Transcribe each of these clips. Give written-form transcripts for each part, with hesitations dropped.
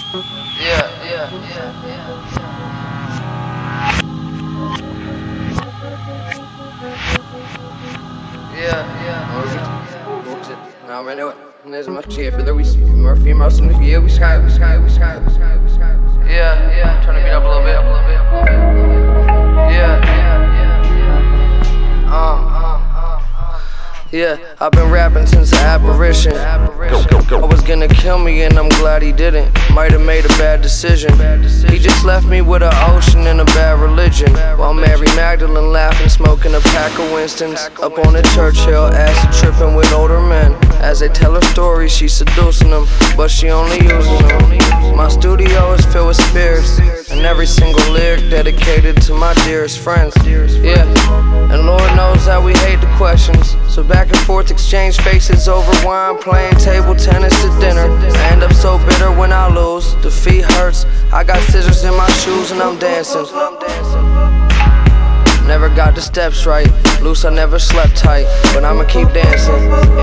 Nou, maar nou, net maar cheap, but we see more females in the year. We sky. Yeah, turn the beat up a little bit. Yeah, I've been rapping since the apparition. I was gonna kill me and I'm glad he didn't. Might've made a bad decision. He just left me with an ocean and a bad religion, while Mary Magdalene laughing, smoking a pack of Winstons. Up on the Churchill, acid tripping with older men. As they tell her stories, she's seducing them, but she only uses them. My studio is filled with spirits, and every single lyric dedicated to my dearest friends. Yeah, and Lord knows that we hate the questions, so back and forth exchange faces over wine, playing table tennis to dinner. I end up so bitter when I lose, defeat hurts. I got scissors in my shoes and I'm dancing. Never got the steps right, loose I never slept tight, but I'ma keep dancing.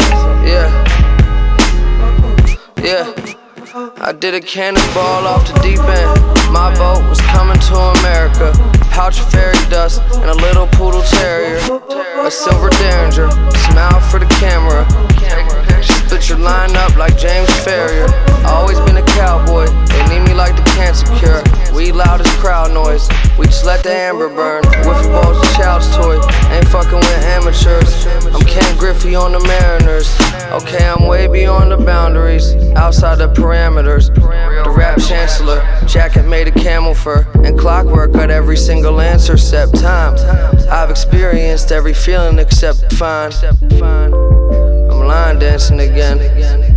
Yeah, I did a cannonball off the deep end. My boat was coming to America. Pouch of fairy dust and a little poodle terrier, a silver derringer, smile for the camera. Split your line up like James Ferrier. I always been a cowboy, they need me like the cancer cure. We loud as crowd noise, we just let the amber burn. Wiffy ball's a child's toy, ain't fucking with amateurs. I'm Ken Griffey on the Mariners. Okay, I'm way beyond the boundaries, outside the parameters. The rap chancellor, jacket made of camel fur, and clockwork at every single answer except time. I've experienced every feeling except fine. I'm line dancing again.